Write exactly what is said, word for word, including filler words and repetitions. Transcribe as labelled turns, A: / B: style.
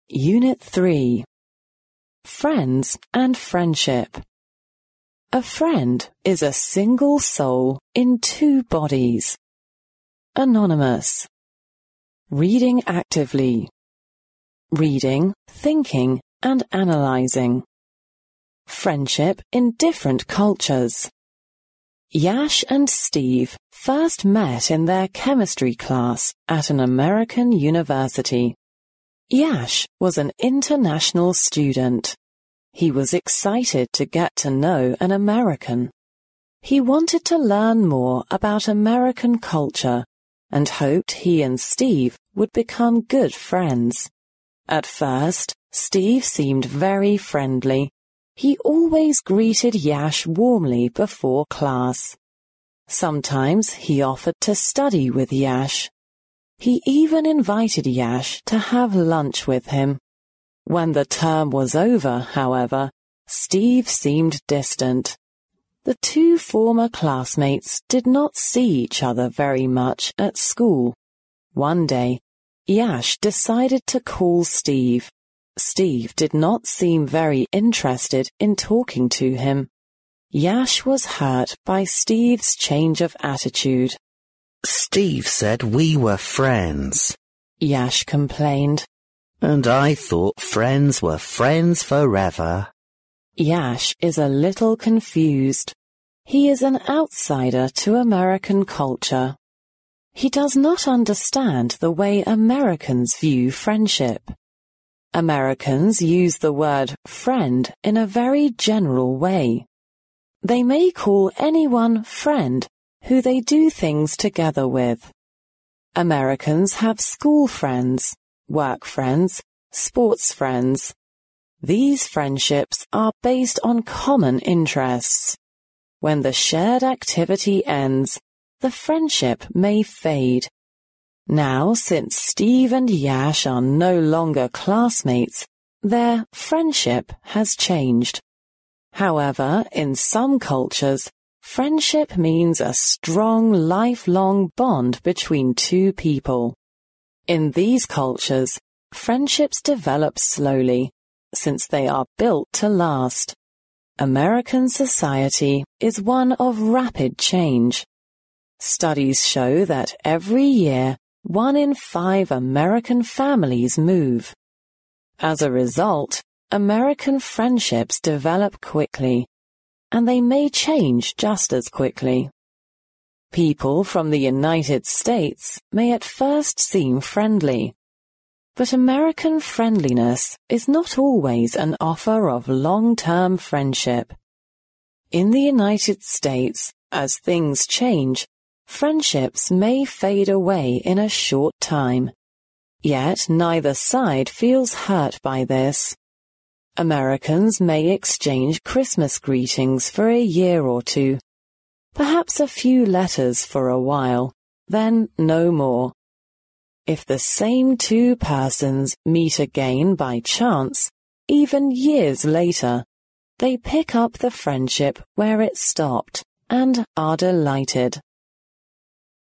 A: Unit three. Friends and Friendship. A friend is a single soul in two bodies. Anonymous. Reading actively. Reading, thinking, and analyzing. Friendship in different cultures. Yash and Steve first met in their chemistry class at an American university. Yash was an international student. He was excited to get to know an American. He wanted to learn more about American culture and hoped he and Steve would become good friends. At first, Steve seemed very friendly. He always greeted Yash warmly before class. Sometimes he offered to study with Yash. He even invited Yash to have lunch with him. When the term was over, however, Steve seemed distant. The two former classmates did not see each other very much at school. One day, Yash decided to call Steve. Steve did not seem very interested in talking to him. Yash was hurt by Steve's change of attitude.
B: Steve said we were friends,
A: Yash complained.
B: And I thought friends were friends forever.
A: Yash is a little confused. He is an outsider to American culture. He does not understand the way Americans view friendship. Americans use the word friend in a very general way. They may call anyone friend who they do things together with. Americans have school friends, work friends, sports friends. These friendships are based on common interests. When the shared activity ends, the friendship may fade. Now, since Steve and Yash are no longer classmates, their friendship has changed. However, in some cultures, friendship means a strong, lifelong bond between two people. In these cultures, friendships develop slowly, since they are built to last. American society is one of rapid change. Studies show that every year, one in five American families move. As a result, American friendships develop quickly, and they may change just as quickly. People from the United States may at first seem friendly, but American friendliness is not always an offer of long-term friendship. In the United States, as things change, friendships may fade away in a short time. Yet neither side feels hurt by this. Americans may exchange Christmas greetings for a year or two, perhaps a few letters for a while, then no more. If the same two persons meet again by chance, even years later, they pick up the friendship where it stopped and are delighted.